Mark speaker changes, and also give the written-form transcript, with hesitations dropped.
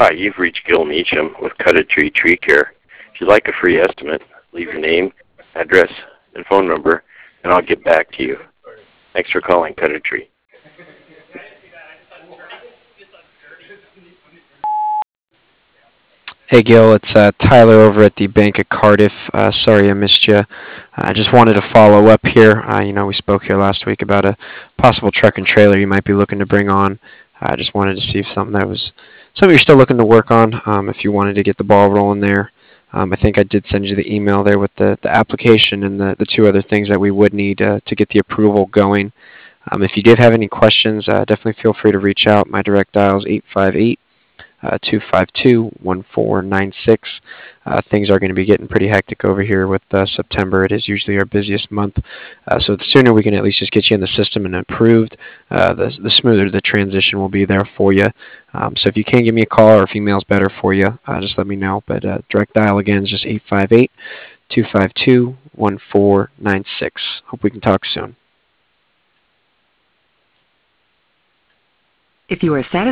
Speaker 1: Hi, you've reached Gil Meacham with Cut a Tree Tree Care. If you'd like a free estimate, leave your name, address, and phone number, and I'll get back to you. Thanks for calling Cut a Tree.
Speaker 2: Hey Gil, it's Tyler over at the Bank of Cardiff. Sorry I missed you. I just wanted to follow up here. We spoke here last week about a possible truck and trailer you might be looking to bring on. I just wanted to see if something you're still looking to work on. If you wanted to get the ball rolling there. I think I did send you the email there with the application and the two other things that we would need to get the approval going. If you did have any questions, definitely feel free to reach out. My direct dial is 858 252-1496. Things are going to be getting pretty hectic over here with September. It is usually our busiest month. So the sooner we can at least just get you in the system and approved, the smoother the transition will be there for you. So if you can give me a call or if email's better for you, just let me know. But direct dial again is just 858-252-1496. Hope we can talk soon.
Speaker 3: If you are satisfied